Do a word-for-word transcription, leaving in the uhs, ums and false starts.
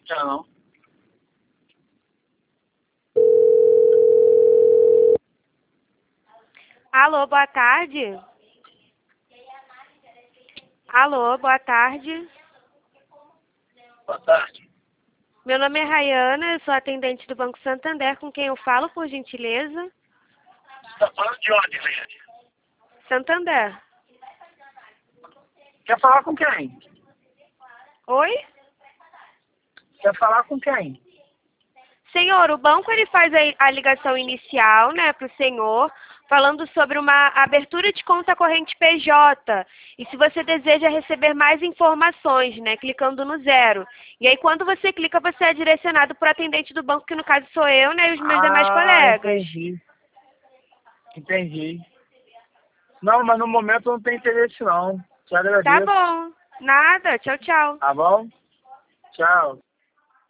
Então. Alô, boa tarde. Alô, boa tarde. Boa tarde. Meu nome é Rayana, eu sou atendente do Banco Santander, com quem eu falo, por gentileza? Você está falando de onde, Rayane? Santander. Quer falar com quem? Oi? Quer falar com quem? Senhor, o banco ele faz a, a ligação inicial, né, para o senhor, falando sobre uma abertura de conta corrente P J. E se você deseja receber mais informações, né, clicando no zero. E aí, quando você clica, você é direcionado para o atendente do banco, que no caso sou eu, né, e os meus demais Ah, colegas. entendi. Entendi. Não, mas no momento eu não tenho interesse não. Te Tá agradeço. bom. Nada. Tchau, tchau. Tá bom? Tchau.